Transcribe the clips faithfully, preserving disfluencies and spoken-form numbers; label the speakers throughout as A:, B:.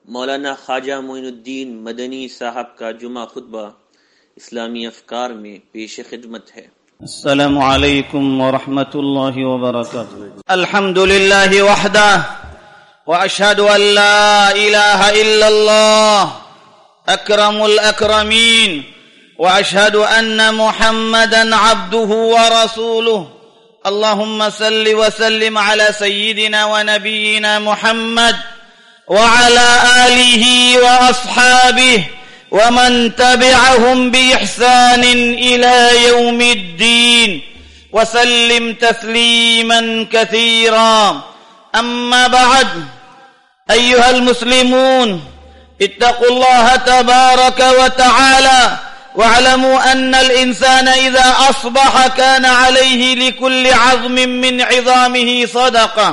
A: मौलाना ख्वाजा मोइनुद्दीन मदनी साहब का जुमा खुतबा इस्लामी अफकार में पेश खिदमत है।
B: अस्सलामु अलैकुम व रहमतुल्लाहि व बरकातुहू। अल्हम्दुलिल्लाहि वहदह व अशहदु अन ला इलाहा इल्लल्लाह अकरमुल अकरमीन व अशहदु अन्न मुहम्मदन अब्दुहु व रसूलुहु। अल्लाहुम्मा सल्लि व सल्लिम अला सय्यिदिना व नबियिना मुहम्मद وعلى آله وأصحابه ومن تبعهم بإحسان إلى يوم الدين وسلم تسليما كثيرا. أما بعد، أيها المسلمون، اتقوا الله تبارك وتعالى واعلموا أن الإنسان إذا أصبح كان عليه لكل عظم من عظامه صدقة،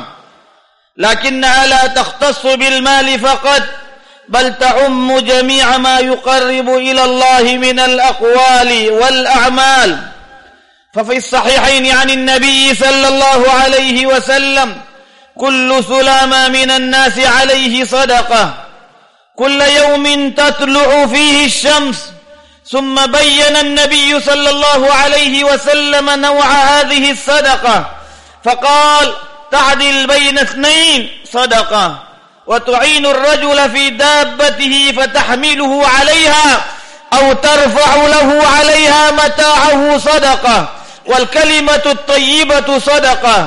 B: لكنها لا تختص بالمال فقط، بل تعم جميع ما يقرب إلى الله من الأقوال والأعمال. ففي الصحيحين عن النبي صلى الله عليه وسلم: كل سلامة من الناس عليه صدقة، كل يوم تطلع فيه الشمس. ثم بين النبي صلى الله عليه وسلم نوع هذه الصدقة فقال: تعدل بين اثنين صدقة، وتعين الرجل في دابته فتحمله عليها أو ترفع له عليها متاعه صدقة، والكلمة الطيبة صدقة،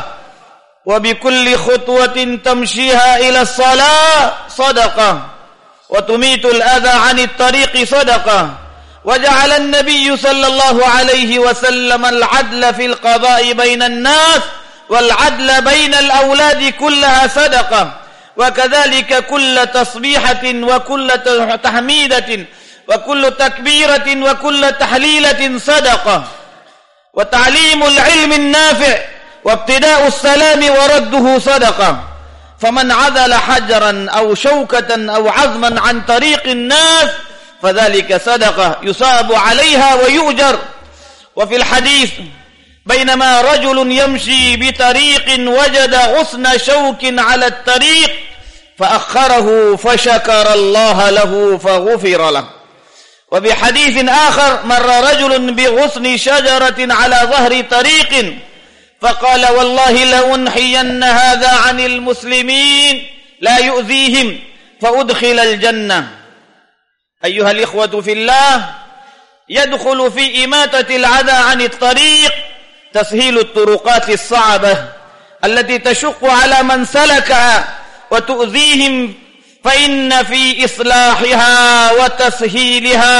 B: وبكل خطوة تمشيها إلى الصلاة صدقة، وتميت الأذى عن الطريق صدقة. وجعل النبي صلى الله عليه وسلم العدل في القضاء بين الناس والعدل بين الأولاد كلها صدقة، وكذلك كل تصبيحة وكل تحميدة وكل تكبيرة وكل تحليلة صدقة، وتعليم العلم النافع وابتداء السلام ورده صدقة. فمن عزل حجرا أو شوكة أو عظما عن طريق الناس فذلك صدقة يصاب عليها ويؤجر. وفي الحديث: بينما رجل يمشي بطريق وجد غصن شوك على الطريق فأخره فشكر الله له فغفر له. وبحديث آخر: مر رجل بغصن شجرة على ظهر طريق فقال: والله لأنحين هذا عن المسلمين لا يؤذيهم فأدخل الجنة. أيها الإخوة في الله، يدخل في إماتة العذى عن الطريق تسهيل الطرقات الصعبة التي تشق على من سلكها وتؤذيهم، فإن في إصلاحها وتسهيلها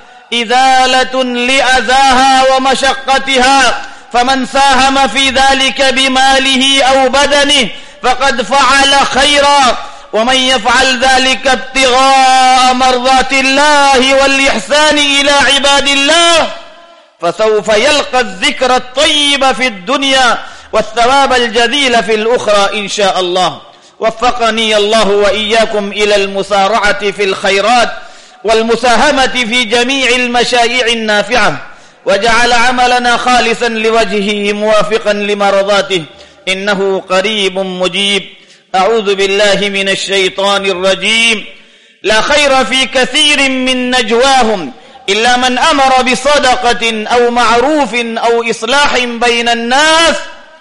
B: إزالة لأذاها ومشقتها، فمن ساهم في ذلك بماله أو بدنه فقد فعل خيرا، ومن يفعل ذلك ابتغاء مرضات الله والإحسان إلى عباد الله فسوف يلقى الذكر الطيب في الدنيا والثواب الجزيل في الأخرى إن شاء الله. وفقني الله وإياكم إلى المسارعة في الخيرات والمساهمة في جميع المشاريع النافعة، وجعل عملنا خالصا لوجهه موافقا لمرضاته، إنه قريب مجيب. أعوذ بالله من الشيطان الرجيم: لا خير في كثير من نجواهم إلا من أمر بصدقة أو معروف أو إصلاح بين الناس،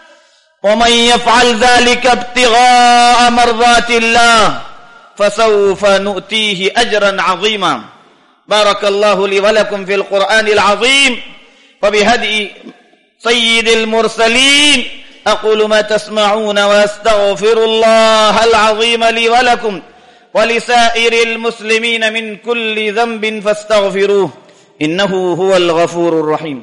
B: ومن يفعل ذلك ابتغاء مرضات الله فسوف نؤتيه أجرا عظيما. بارك الله لي ولكم في القرآن العظيم وبهدي سيد المرسلين. أقول ما تسمعون وأستغفر الله العظيم لي ولكم ولسائر المسلمين من كل ذنب فاستغفروه إنه هو الغفور الرحيم.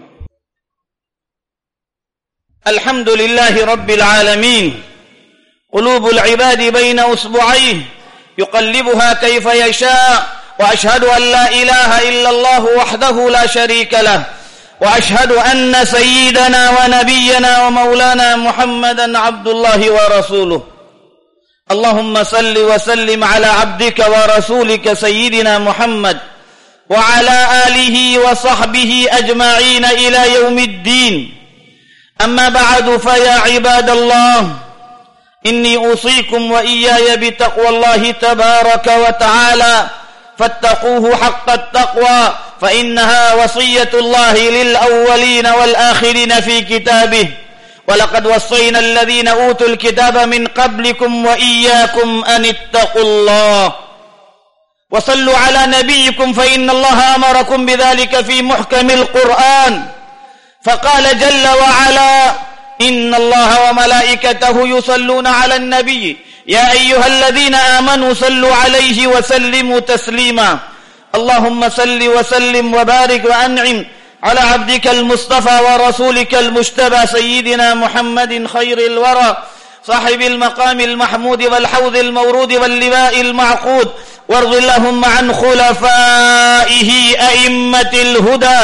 B: الحمد لله رب العالمين. قلوب العباد بين أصبعيه يقلبها كيف يشاء، وأشهد أن لا إله إلا الله وحده لا شريك له، وأشهد أن سيدنا ونبينا ومولانا محمدا عبد الله ورسوله. اللهم صل وسلم على عبدك ورسولك سيدنا محمد وعلى آله وصحبه أجمعين إلى يوم الدين. أما بعد، فيا عباد الله، إني أوصيكم وإياي بتقوى الله تبارك وتعالى، فاتقوه حق التقوى، فإنها وصية الله للأولين والآخرين في كتابه. ولقد وصينا الذين أوتوا الكتاب من قبلكم وإياكم أن اتقوا الله. وصلوا على نبيكم فإن الله أمركم بذلك في محكم القرآن، فقال جل وعلا: إن الله وملائكته يصلون على النبي يا أيها الذين آمنوا صلوا عليه وسلموا تسليما. اللهم صل وسلم وبارك وأنعم على عبدك المصطفى ورسولك المجتبى سيدنا محمد خير الورى، صاحب المقام المحمود والحوض المورود واللواء المعقود. وارض اللهم عن خلفائه أئمة الهدى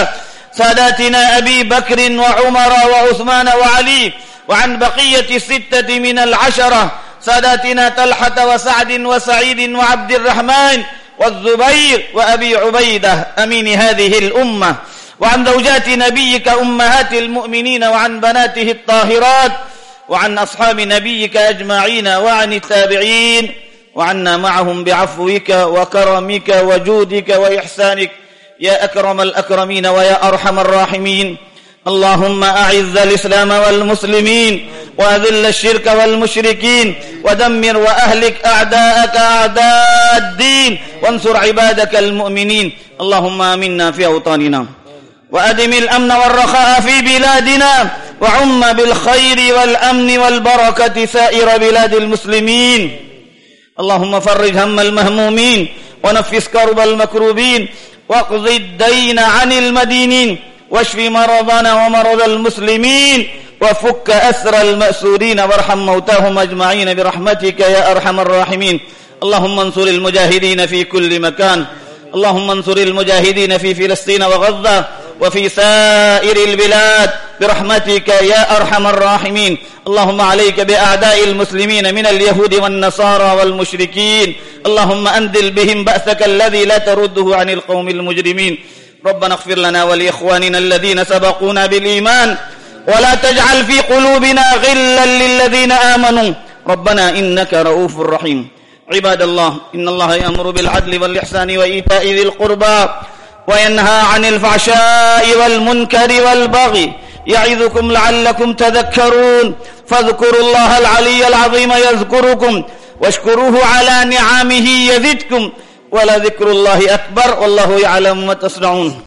B: ساداتنا أبي بكر وعمر وعثمان وعلي، وعن بقية الستة من العشرة ساداتنا طلحة وسعد وسعيد وعبد الرحمن والزبير وأبي عبيدة أمين هذه الأمة، وعن زوجات نبيك أمهات المؤمنين، وعن بناته الطاهرات، وعن أصحاب نبيك أجمعين، وعن التابعين، وعنا معهم بعفوك وكرمك وجودك وإحسانك يا أكرم الأكرمين ويا أرحم الراحمين. اللهم أعز الإسلام والمسلمين، وأذل الشرك والمشركين، ودمر وأهلك أعداءك أعداء الدين، وانصر عبادك المؤمنين. اللهم آمنا في أوطاننا، وأدم الأمن والرخاء في بلادنا، وعم بالخير والأمن والبركة سائر بلاد المسلمين. اللهم فرج هم المهمومين، ونفس كرب المكروبين، واقض الدين عن المدينين، واشف مرضنا ومرض المسلمين، وفك أسر المأسورين، وارحم موتاهم أجمعين برحمتك يا أرحم الراحمين. اللهم انصر المجاهدين في كل مكان، اللهم انصر المجاهدين في فلسطين وغزة وفي سائر البلاد برحمتك يا أرحم الراحمين. اللهم عليك بأعداء المسلمين من اليهود والنصارى والمشركين، اللهم أنزل بهم بأسك الذي لا ترده عن القوم المجرمين. ربنا اغفر لنا ولإخواننا الذين سبقونا بالإيمان، ولا تجعل في قلوبنا غلا للذين آمنوا ربنا إنك رؤوف رحيم. عباد الله، إن الله يأمر بالعدل والإحسان وإيتاء ذي القربى، وينهى عن الفحشاء والمنكر والبغي، يعظكم لعلكم تذكرون. فاذكروا الله العلي العظيم يذكركم، واشكروه على نعمه يزدكم، ولذكر الله أكبر، والله يعلم ما تصنعون.